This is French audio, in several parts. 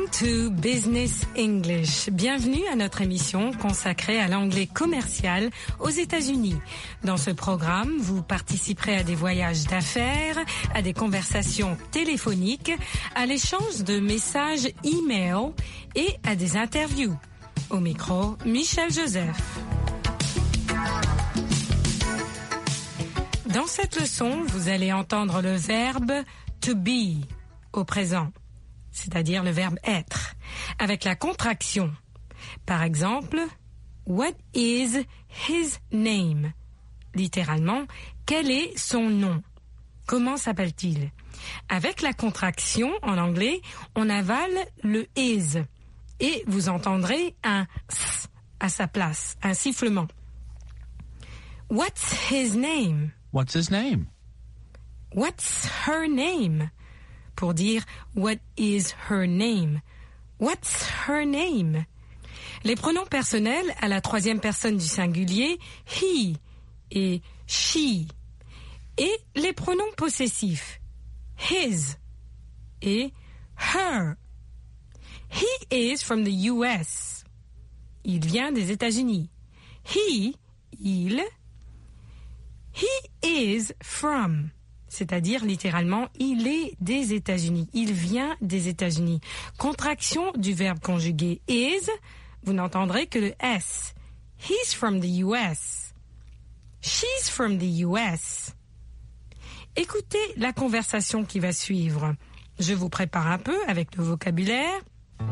to Business English. Bienvenue à notre émission consacrée à l'anglais commercial aux États-Unis. Dans ce programme, vous participerez à des voyages d'affaires, à des conversations téléphoniques, à l'échange de messages e-mail et à des interviews. Au micro, Michel Joseph. Dans cette leçon, vous allez entendre le verbe to be au présent, c'est-à-dire le verbe être, avec la contraction. Par exemple, what is his name? Littéralement, quel est son nom? Comment s'appelle-t-il? Avec la contraction, en anglais, on avale le is et vous entendrez un s à sa place, un sifflement. What's his name? What's his name? What's her name? Pour dire what is her name? What's her name? Les pronoms personnels à la troisième personne du singulier, he et she. Et les pronoms possessifs, his et her. He is from the US. Il vient des États-Unis. He, il. He is from, c'est-à-dire littéralement, il est des États-Unis. Il vient des États-Unis. Contraction du verbe conjugué is, vous n'entendrez que le S. He's from the US. She's from the US. Écoutez la conversation qui va suivre. Je vous prépare un peu avec le vocabulaire.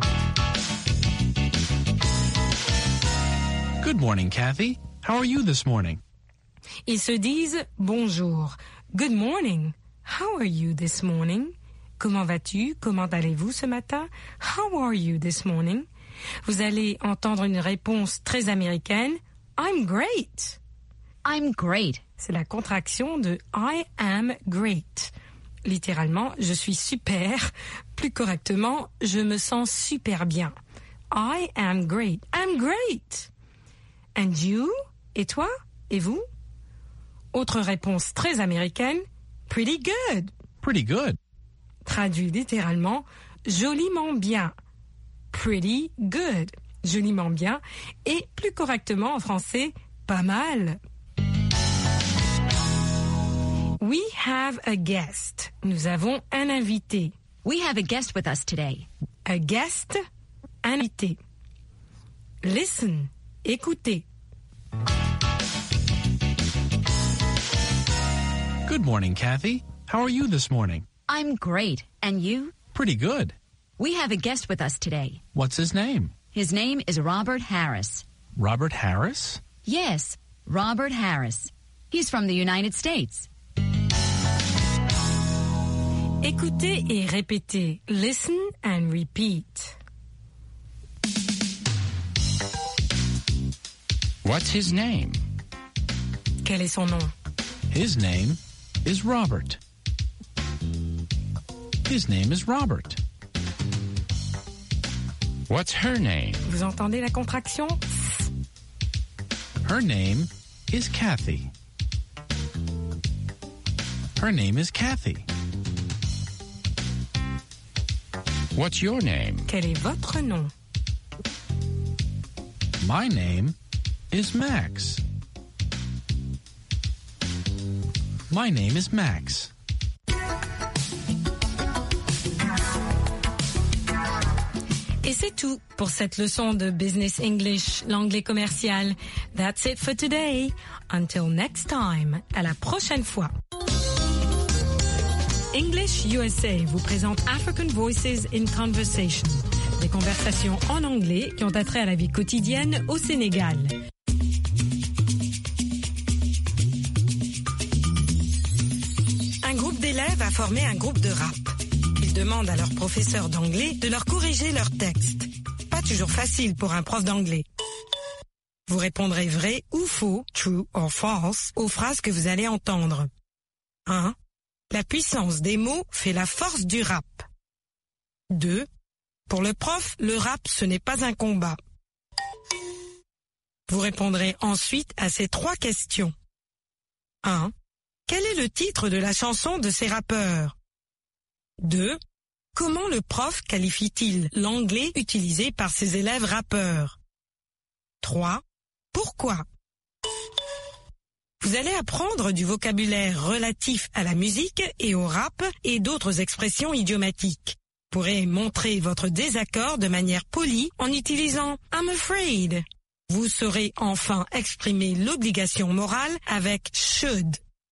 Good morning, Kathy. How are you this morning? Ils se disent bonjour. Good morning. How are you this morning? Comment vas-tu? Comment allez-vous ce matin? How are you this morning? Vous allez entendre une réponse très américaine. I'm great. I'm great. C'est la contraction de I am great. Littéralement, je suis super. Plus correctement, je me sens super bien. I am great. I'm great. And you? Et toi? Et vous? Autre réponse très américaine, pretty good. Pretty good. Traduit littéralement, joliment bien. Pretty good. Joliment bien. Et plus correctement en français, pas mal. We have a guest. Nous avons un invité. We have a guest with us today. A guest, invité. Listen, écoutez. Good morning, Kathy. How are you this morning? I'm great. And you? Pretty good. We have a guest with us today. What's his name? His name is Robert Harris. Robert Harris? Yes, Robert Harris. He's from the United States. Écoutez et répétez. Listen and repeat. What's his name? Quel est son nom? His name is Robert. His name is Robert. What's her name? Vous entendez la contraction? Her name is Kathy. Her name is Kathy. What's your name? Quel est votre nom? My name is Max. My name is Max. Et c'est tout pour cette leçon de Business English, l'anglais commercial. That's it for today. Until next time. À la prochaine fois. English USA vous présente African Voices in Conversation. Des conversations en anglais qui ont attrait à la vie quotidienne au Sénégal. Un groupe d'élèves a formé un groupe de rap. Ils demandent à leur professeur d'anglais de leur corriger leurs textes. Pas toujours facile pour un prof d'anglais. Vous répondrez vrai ou faux, true or false, aux phrases que vous allez entendre. 1. La puissance des mots fait la force du rap. 2. Pour le prof, le rap, ce n'est pas un combat. Vous répondrez ensuite à ces 3 questions. 1. Quel est le titre de la chanson de ces rappeurs? 2. Comment le prof qualifie-t-il l'anglais utilisé par ses élèves rappeurs? 3. Pourquoi? Vous allez apprendre du vocabulaire relatif à la musique et au rap et d'autres expressions idiomatiques. Vous pourrez montrer votre désaccord de manière polie en utilisant « I'm afraid ». Vous saurez enfin exprimer l'obligation morale avec « should ».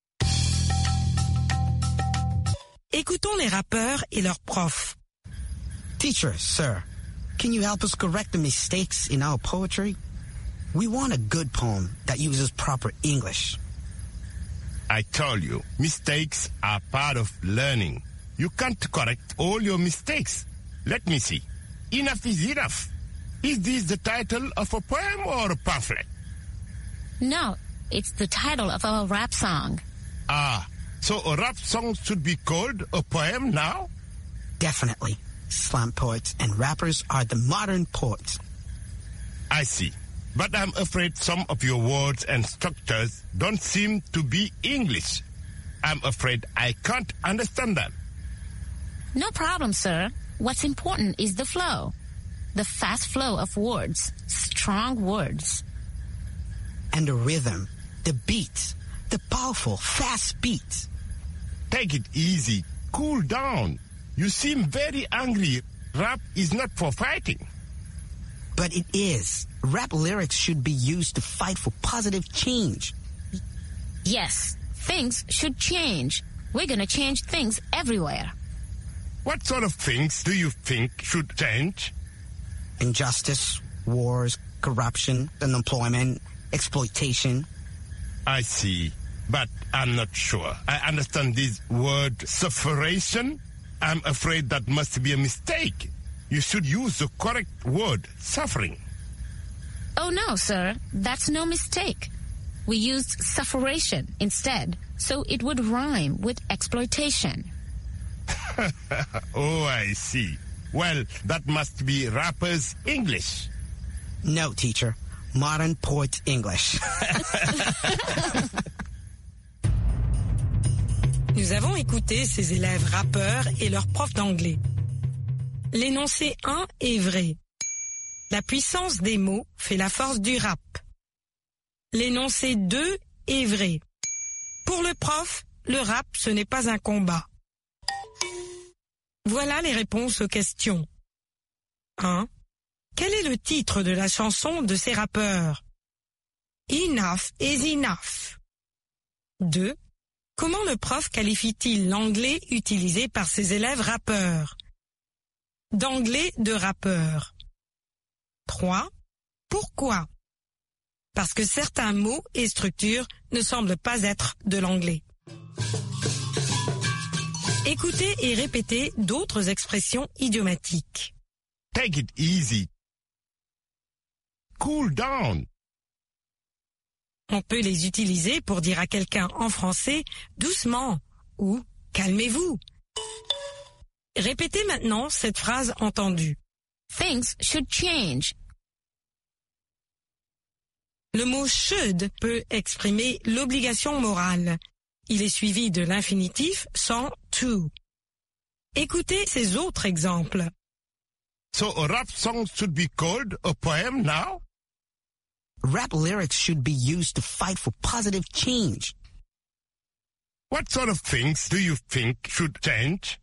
Écoutons les rappeurs et leurs profs. Teacher, sir, can you help us correct the mistakes in our poetry? We want a good poem that uses proper English. I told you, mistakes are part of learning. You can't correct all your mistakes. Let me see. Enough is enough. Is this the title of a poem or a pamphlet? No, it's the title of our rap song. Ah, so a rap song should be called a poem now? Definitely. Slam poets and rappers are the modern poets. I see. But I'm afraid some of your words and structures don't seem to be English. I'm afraid I can't understand them. No problem, sir. What's important is the flow. The fast flow of words. Strong words. And the rhythm, the beat, the powerful, fast beats. Take it easy. Cool down. You seem very angry. Rap is not for fighting. But it is. Rap lyrics should be used to fight for positive change. Yes, things should change. We're gonna change things everywhere. What sort of things do you think should change? Injustice, wars, corruption, unemployment, exploitation. I see, but I'm not sure. I understand this word sufferation. I'm afraid that must be a mistake. You should use the correct word, suffering. Oh no, sir, that's no mistake. We used sufferation instead, so it would rhyme with exploitation. Oh, I see. Well, that must be rappers' English. No, teacher. Modern poet English. Nous avons écouté ces élèves rappeurs et leurs profs d'anglais. L'énoncé 1 est vrai. La puissance des mots fait la force du rap. L'énoncé 2 est vrai. Pour le prof, le rap, ce n'est pas un combat. Voilà les réponses aux questions. 1. Quel est le titre de la chanson de ces rappeurs? Enough is enough. 2. Comment le prof qualifie-t-il l'anglais utilisé par ses élèves rappeurs? D'anglais de rappeur. 3. Pourquoi? Parce que certains mots et structures ne semblent pas être de l'anglais. Écoutez et répétez d'autres expressions idiomatiques. Take it easy. Cool down. On peut les utiliser pour dire à quelqu'un en français « doucement » ou « calmez-vous ». Répétez maintenant cette phrase entendue. Things should change. Le mot should peut exprimer l'obligation morale. Il est suivi de l'infinitif sans to. Écoutez ces autres exemples. So a rap song should be called a poem now? Rap lyrics should be used to fight for positive change. What sort of things do you think should change?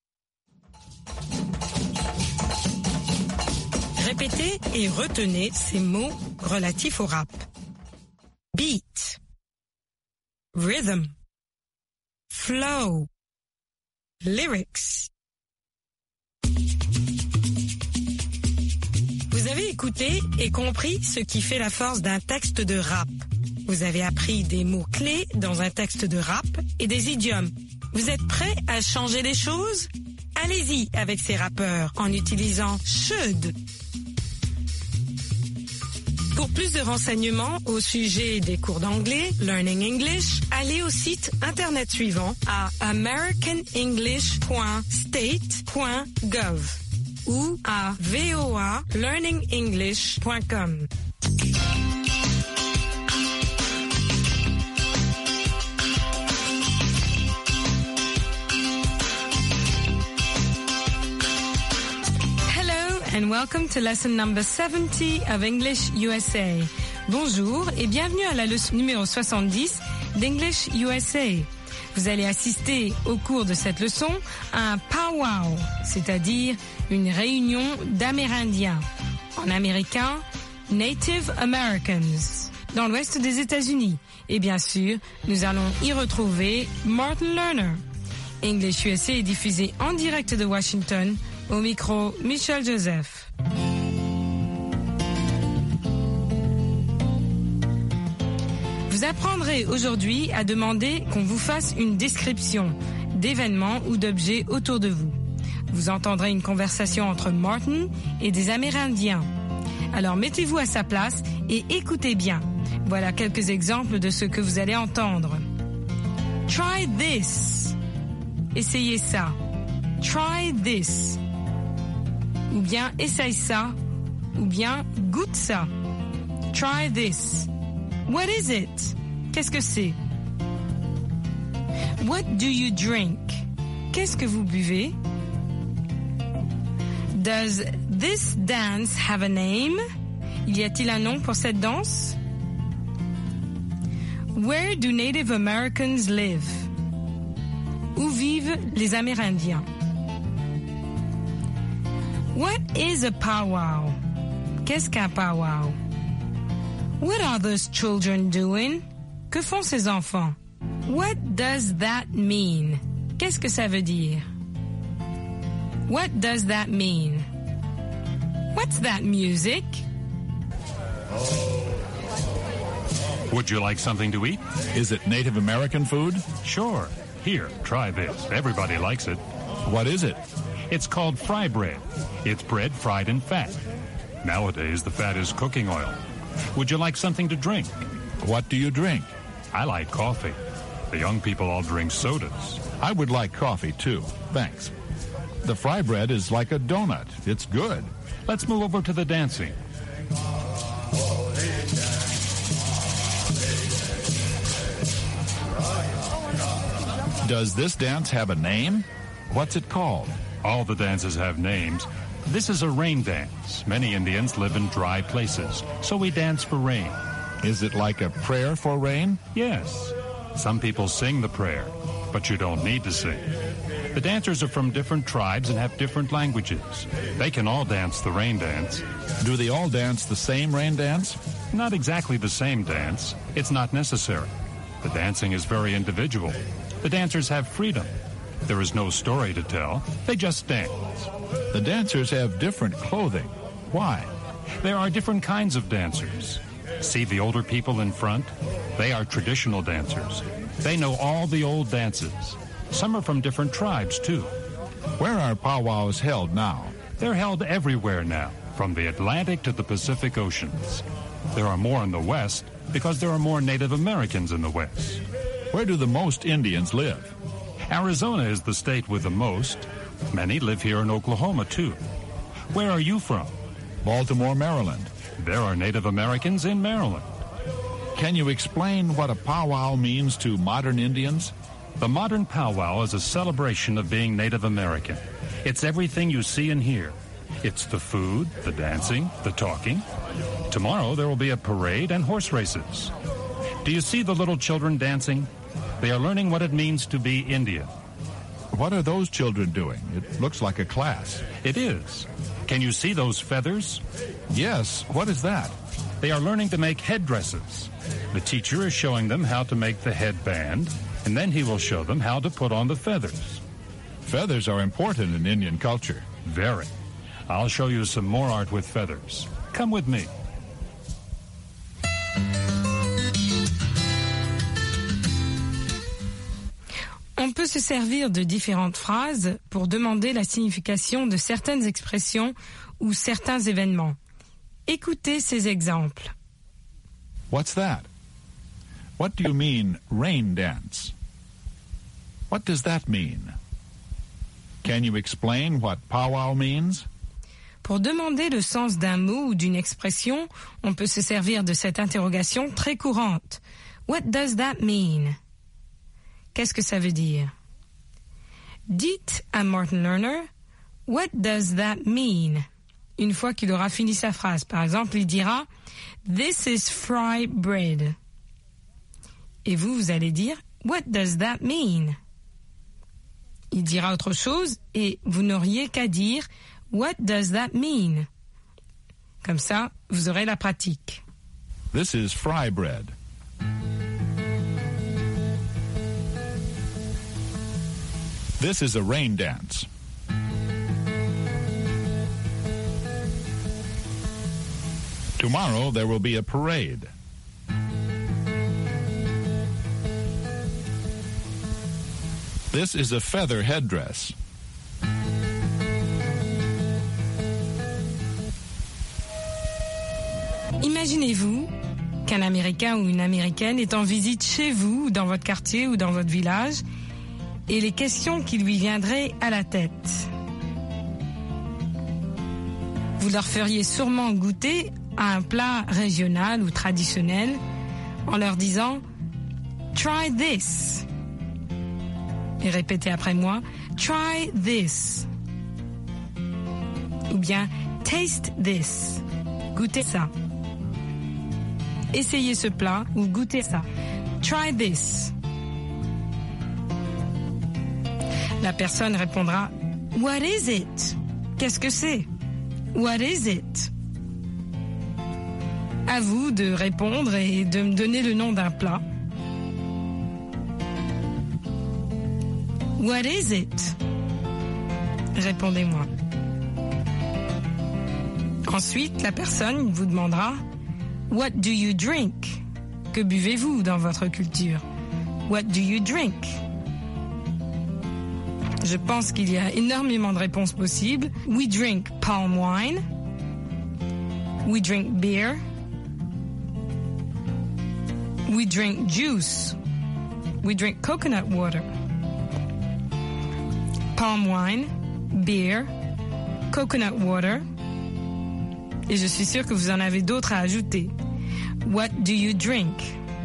Répétez et retenez ces mots relatifs au rap. Beat, rhythm, flow, lyrics. Vous avez écouté et compris ce qui fait la force d'un texte de rap. Vous avez appris des mots-clés dans un texte de rap et des idiomes. Vous êtes prêts à changer les choses? Allez-y avec ces rappeurs en utilisant should. Pour plus de renseignements au sujet des cours d'anglais, Learning English, allez au site internet suivant à americanenglish.state.gov ou à voalearningenglish.com. and welcome to lesson number 70 of English USA. Bonjour et bienvenue à la leçon numéro 70 d'English USA. Vous allez assister au cours de cette leçon à un powwow, c'est-à-dire une réunion d'Amérindiens. En américain, Native Americans, dans l'ouest des États-Unis. Et bien sûr, nous allons y retrouver Martin Lerner. English USA est diffusé en direct de Washington. Au micro, Michel Joseph. Vous apprendrez aujourd'hui à demander qu'on vous fasse une description d'événements ou d'objets autour de vous. Vous entendrez une conversation entre Martin et des Amérindiens. Alors mettez-vous à sa place et écoutez bien. Voilà quelques exemples de ce que vous allez entendre. Try this. Essayez ça. Try this. Ou bien essaye ça. Ou bien goûte ça. Try this. What is it? Qu'est-ce que c'est? What do you drink? Qu'est-ce que vous buvez? Does this dance have a name? Y a-t-il un nom pour cette danse? Where do Native Americans live? Où vivent les Amérindiens? What is a powwow? Qu'est-ce qu'un powwow? What are those children doing? Que font ces enfants? What does that mean? Qu'est-ce que ça veut dire? What does that mean? What's that music? Would you like something to eat? Is it Native American food? Sure. Here, try this. Everybody likes it. What is it? It's called fry bread. It's bread fried in fat. Nowadays, the fat is cooking oil. Would you like something to drink? What do you drink? I like coffee. The young people all drink sodas. I would like coffee, too. Thanks. The fry bread is like a donut. It's good. Let's move over to the dancing. Does this dance have a name? What's it called? All the dances have names. This is a rain dance. Many Indians live in dry places, so we dance for rain. Is it like a prayer for rain? Yes. Some people sing the prayer, but you don't need to sing. The dancers are from different tribes and have different languages. They can all dance the rain dance. Do they all dance the same rain dance? Not exactly the same dance. It's not necessary. The dancing is very individual. The dancers have freedom. There is no story to tell. They just dance. The dancers have different clothing. Why? There are different kinds of dancers. See the older people in front? They are traditional dancers. They know all the old dances. Some are from different tribes, too. Where are powwows held now? They're held everywhere now, from the Atlantic to the Pacific Oceans. There are more in the West because there are more Native Americans in the West. Where do the most Indians live? Arizona is the state with the most. Many live here in Oklahoma, too. Where are you from? Baltimore, Maryland. There are Native Americans in Maryland. Can you explain what a powwow means to modern Indians? The modern powwow is a celebration of being Native American. It's everything you see and hear. It's the food, the dancing, the talking. Tomorrow there will be a parade and horse races. Do you see the little children dancing? They are learning what it means to be Indian. What are those children doing? It looks like a class. It is. Can you see those feathers? Yes. What is that? They are learning to make headdresses. The teacher is showing them how to make the headband, and then he will show them how to put on the feathers. Feathers are important in Indian culture. Very. I'll show you some more art with feathers. Come with me. On peut se servir de différentes phrases pour demander la signification de certaines expressions ou certains événements. Écoutez ces exemples. What's that? What do you mean, rain dance? What does that mean? Can you explain what powwow means? Pour demander le sens d'un mot ou d'une expression, on peut se servir de cette interrogation très courante. What does that mean? Qu'est-ce que ça veut dire? Dites à Martin Lerner, what does that mean? une fois qu'il aura fini sa phrase. Par exemple, il dira « This is fry bread ». Et vous allez dire « What does that mean ?» Il dira autre chose et vous n'auriez qu'à dire « What does that mean ?» Comme ça, vous aurez la pratique. This is fry bread. This is a rain dance. Tomorrow there will be a parade. This is a feather headdress. Imaginez-vous qu'un Américain ou une Américaine est en visite chez vous, dans votre quartier ou dans votre village, et les questions qui lui viendraient à la tête. Vous leur feriez sûrement goûter à un plat régional ou traditionnel en leur disant « Try this ». Et répétez après moi « Try this ». Ou bien « Taste this ». Goûtez ça. Essayez ce plat ou goûtez ça. Try this. La personne répondra « What is it ?» Qu'est-ce que c'est? What is it? À vous de répondre et de me donner le nom d'un plat. What is it? Répondez-moi. Ensuite, la personne vous demandera What do you drink? Que buvez-vous dans votre culture? What do you drink? Je pense qu'il y a énormément de réponses possibles. We drink palm wine. We drink beer. We drink juice. We drink coconut water. Palm wine, beer, coconut water. Et je suis sûre que vous en avez d'autres à ajouter. What do you drink?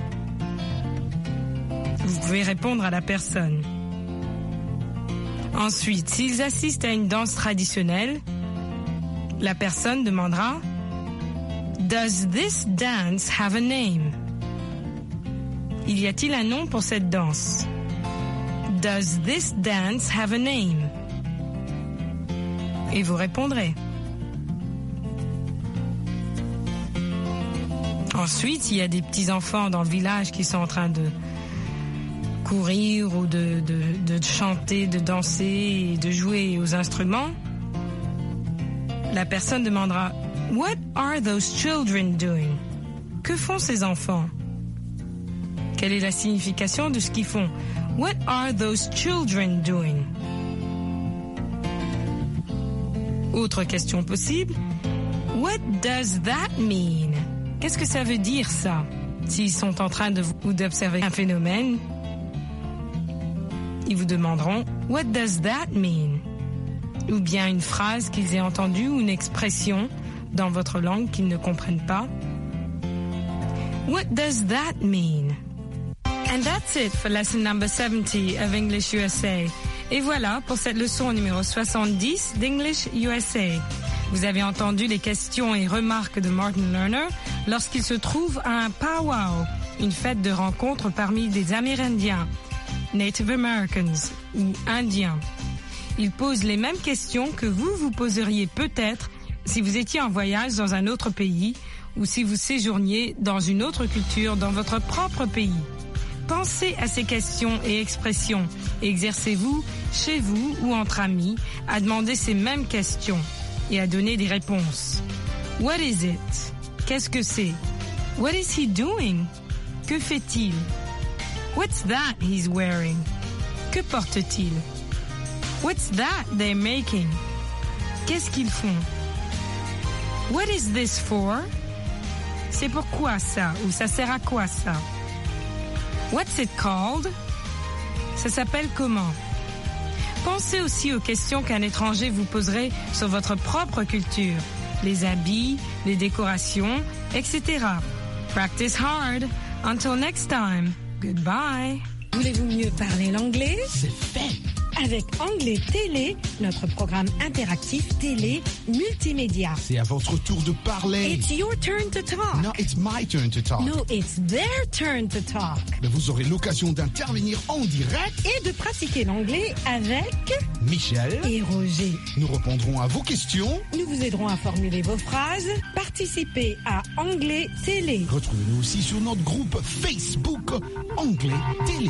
Vous pouvez répondre à la personne. Ensuite, s'ils assistent à une danse traditionnelle, la personne demandera Does this dance have a name? Y a-t-il un nom pour cette danse? Does this dance have a name? Et vous répondrez. Ensuite, il y a des petits-enfants dans le village qui sont en train de courir ou de chanter, de danser et de jouer aux instruments. La personne demandera « What are those children doing ?» Que font ces enfants? Quelle est la signification de ce qu'ils font? What are those children doing? Autre question possible. What does that mean? Qu'est-ce que ça veut dire ça? S'ils sont en train d'observer un phénomène, ils vous demanderont What does that mean? Ou bien une phrase qu'ils aient entendue ou une expression dans votre langue qu'ils ne comprennent pas. What does that mean? And that's it for lesson number 70 of English USA. Et voilà pour cette leçon numéro 70 d'English USA. Vous avez entendu les questions et remarques de Martin Lerner lorsqu'il se trouve à un powwow, une fête de rencontre parmi des Amérindiens, Native Americans ou Indiens. Il pose les mêmes questions que vous poseriez peut-être si vous étiez en voyage dans un autre pays ou si vous séjourniez dans une autre culture dans votre propre pays. Pensez à ces questions et expressions et exercez-vous, chez vous ou entre amis, à demander ces mêmes questions et à donner des réponses. What is it? Qu'est-ce que c'est? What is he doing? Que fait-il? What's that he's wearing? Que porte-t-il? What's that they're making? Qu'est-ce qu'ils font? What is this for? C'est pourquoi ça? Ou ça sert à quoi ça? What's it called? Ça s'appelle comment? Pensez aussi aux questions qu'un étranger vous poserait sur votre propre culture, les habits, les décorations, etc. Practice hard. Until next time. Goodbye. Voulez-vous mieux parler l'anglais? C'est fait. avec Anglais Télé, notre programme interactif télé multimédia. C'est à votre tour de parler. It's your turn to talk. No, it's my turn to talk. No, it's their turn to talk. Mais vous aurez l'occasion d'intervenir en direct Et de pratiquer l'anglais avec Michel et Roger. Nous répondrons à vos questions. Nous vous aiderons à formuler vos phrases. Participez à Anglais Télé. Retrouvez-nous aussi sur notre groupe Facebook Anglais Télé.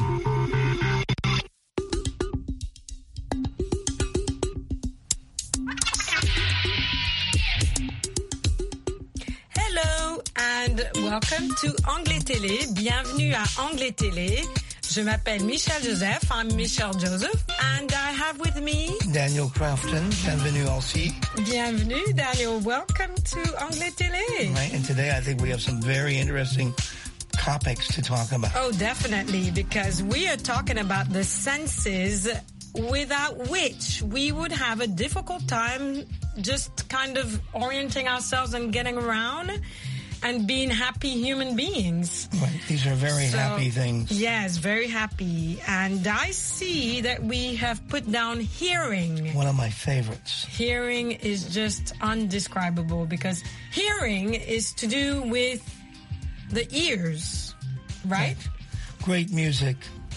Hello and welcome to Anglais Télé. Bienvenue à Anglais Télé. Je m'appelle Michelle Joseph. I'm Michelle Joseph and I have with me Daniel Crafton. Bienvenue aussi. Bienvenue, Daniel. Welcome to Anglais Télé. Right, and today I think we have some very interesting topics to talk about. Oh, definitely, because we are talking about the senses without which we would have a difficult time just kind of orienting ourselves and getting around and being happy human beings. Right, these are very happy things. Yes, very happy. And I see that we have put down hearing. One of my favorites. Hearing is just undescribable because hearing is to do with the ears, right? Great music.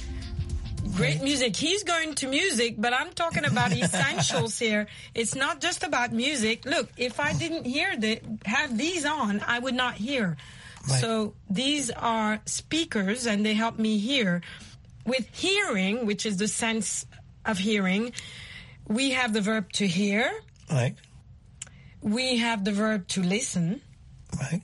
Great music. He's going to music, but I'm talking about essentials here. It's not just about music. Look, if I didn't have these on, I would not hear. Right. So these are speakers and they help me hear. With hearing, which is the sense of hearing, we have the verb to hear. Right. We have the verb to listen. Right.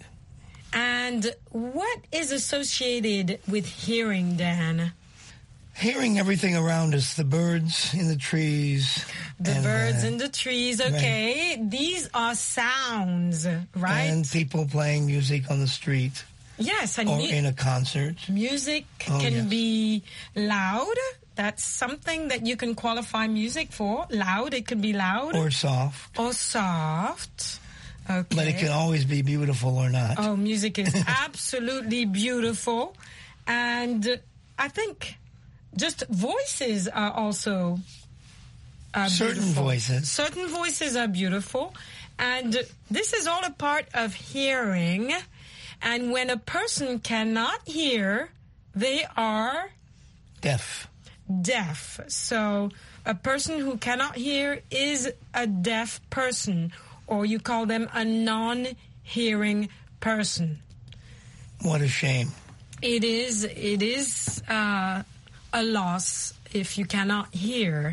And what is associated with hearing, Dan? Hearing everything around us, the birds in the trees. The birds in the trees, okay. Right. These are sounds, right? And people playing music on the street. Yes. And or in a concert. Music can be loud. That's something that you can qualify music for. Loud, it can be loud. Or soft. Or soft. Okay. But it can always be beautiful or not. Oh, music is absolutely beautiful. And I think just voices are also certain beautiful. voices. Certain voices are beautiful. And this is all a part of hearing. And when a person cannot hear, they are deaf. Deaf. So a person who cannot hear is a deaf person, or you call them a non-hearing person. What a shame. It is a loss if you cannot hear.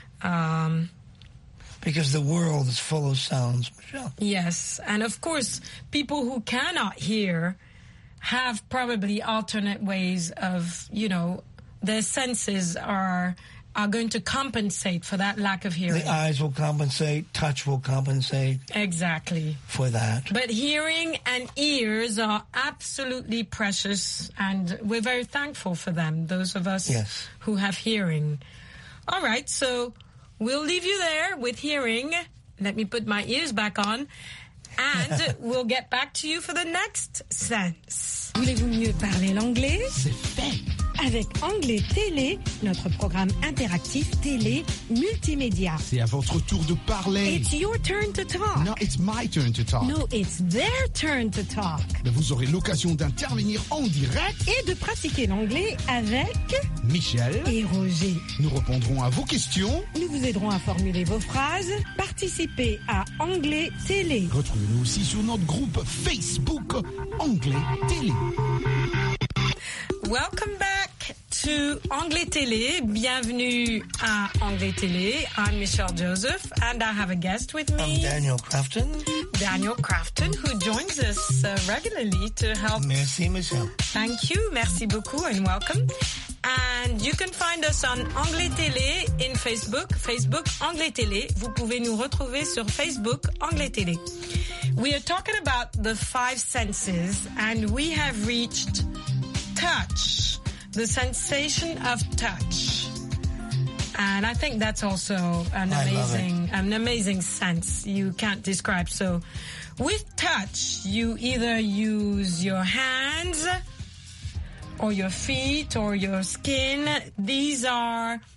Because the world is full of sounds, Michelle. Yes, and of course, people who cannot hear have probably alternate ways of, their senses are going to compensate for that lack of hearing. The eyes will compensate, touch will compensate. Exactly. For that. But hearing and ears are absolutely precious, and we're very thankful for them, those of us who have hearing. All right, so we'll leave you there with hearing. Let me put my ears back on. And we'll get back to you for the next sense. Voulez-vous mieux parler l'anglais? C'est fait. Avec Anglais Télé, notre programme interactif télé multimédia. C'est à votre tour de parler. It's your turn to talk. No, it's my turn to talk. No, it's their turn to talk. Mais vous aurez l'occasion d'intervenir en direct et de pratiquer l'anglais avec Michel et Roger. Nous répondrons à vos questions. Nous vous aiderons à formuler vos phrases. Participez à Anglais Télé. Retrouvez-nous aussi sur notre groupe Facebook Anglais Télé. Welcome back to Anglais Télé. Bienvenue à Anglais Télé. I'm Michelle Joseph, and I have a guest with me. I'm Daniel Crafton. Daniel Crafton, who joins us regularly to help. Merci, Michelle. Thank you. Merci beaucoup and welcome. And you can find us on Anglais Télé in Facebook. Facebook Anglais Télé. Vous pouvez nous retrouver sur Facebook Anglais Télé. We are talking about the 5 senses, and we have reached touch, the sensation of touch. And I think that's also an amazing sense you can't describe. So with touch, you either use your hands or your feet or your skin. These are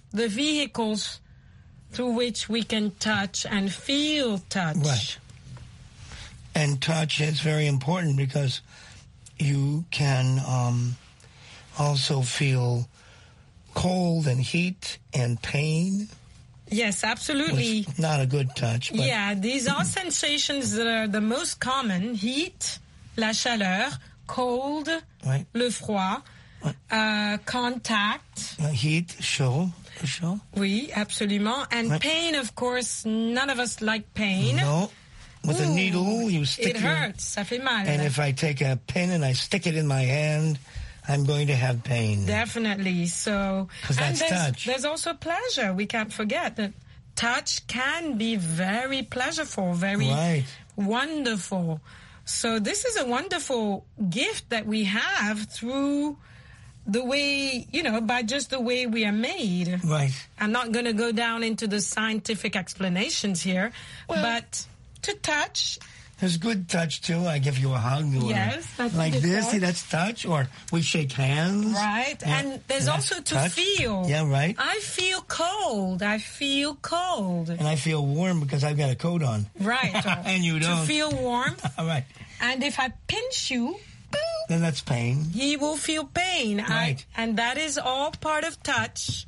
the vehicles through which we can touch and feel touch. Right. And touch is very important because you can also feel cold and heat and pain. Yes, absolutely. Which not a good touch. But yeah, these are sensations that are the most common. Heat, la chaleur, cold, right. le froid, contact. Heat, chaud. Oui, absolument. And right. pain, of course, none of us like pain. No. With a needle, you stick it hurts, ça fait mal. And if I take a pin and I stick it in my hand, I'm going to have pain. Definitely. So, because that's touch. There's also pleasure. We can't forget that touch can be very pleasurable, very wonderful. So this is a wonderful gift that we have through the way, by just the way we are made. Right. I'm not going to go down into the scientific explanations here, but to touch. There's good touch, too. I give you a hug. Yes, that's like this. touch. See, that's touch. Or we shake hands. Right. Yeah. And there's also to touch. feel. Yeah, right. I feel cold. And I feel warm because I've got a coat on. Right. And you don't. To feel warm. Right. And if I pinch you, then that's pain. He will feel pain. Right. And that is all part of touch.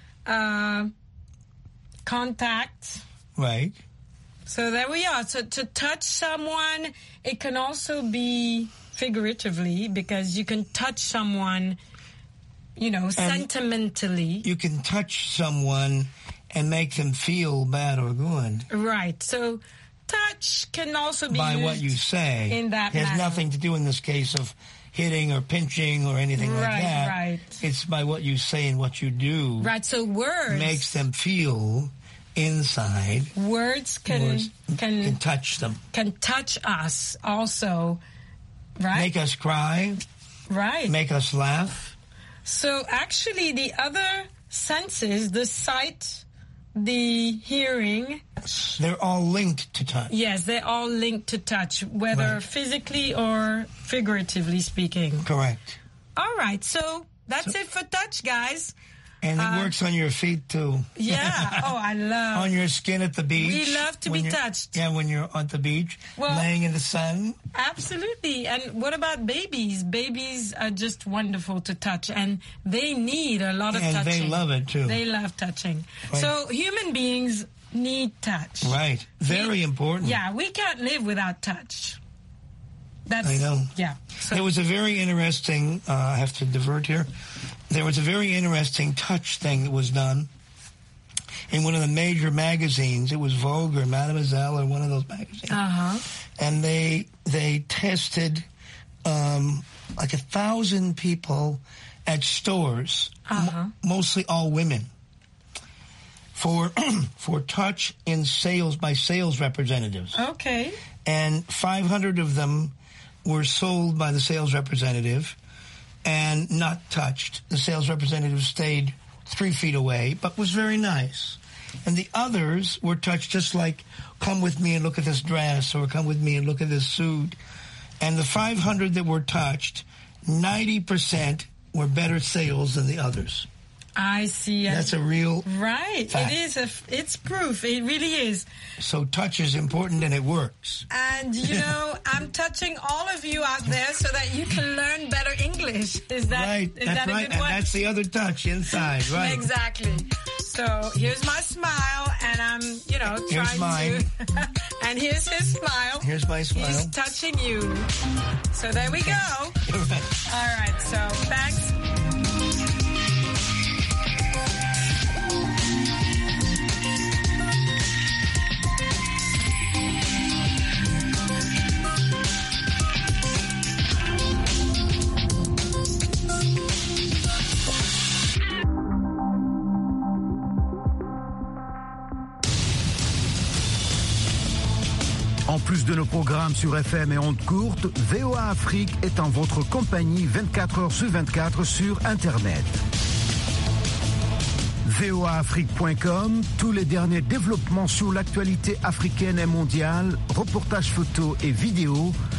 Contact. Right. So there we are. So to touch someone, it can also be figuratively because you can touch someone, sentimentally. You can touch someone and make them feel bad or good. Right. So touch can also be by used what you say. In that it has manner. nothing to do in this case of hitting or pinching or anything like that. Right. It's by what you say and what you do. Right. So words makes them feel inside. Words can touch them. Can touch us also. Right. Make us cry. Right. Make us laugh. So actually the other senses, the sight, the hearing, they're all linked to touch. Yes, they're all linked to touch, whether physically or figuratively speaking. Correct. All right, so that's it for touch, guys. And it works on your feet, too. Yeah. Oh, I love. On your skin at the beach. We love to be touched. Yeah, when you're on the beach, laying in the sun. Absolutely. And what about babies? Babies are just wonderful to touch, and they need a lot of touching. And they love it, too. They love touching. Right. So human beings need touch. Right. Very important. Yeah, we can't live without touch. I know. Yeah. So. There was a very interesting, I have to divert here. There was a very interesting touch thing that was done in one of the major magazines. It was Vogue or Mademoiselle or one of those magazines. Uh-huh. And they tested like 1,000 people at stores, mostly all women, for touch in sales by sales representatives. Okay. And 500 of them were sold by the sales representative and not touched. The sales representative stayed 3 feet away, but was very nice. And the others were touched just like, come with me and look at this dress, or come with me and look at this suit. And the 500 that were touched, 90% were better sales than the others. I see. That's a real fact. It is. It's proof. It really is. So touch is important and it works. And, I'm touching all of you out there so that you can learn better English. Is that right? Is that's that right. a good one? And that's the other touch inside, right? Exactly. So here's my smile, and I'm, here's mine. to. And here's his smile. Here's my smile. He's touching you. So there we go. Right. All right. So thanks. En plus de nos programmes sur FM et ondes courtes, VOA Afrique est en votre compagnie 24 heures sur 24 sur Internet. voaafrique.com, tous les derniers développements sur l'actualité africaine et mondiale, reportages photos et vidéos,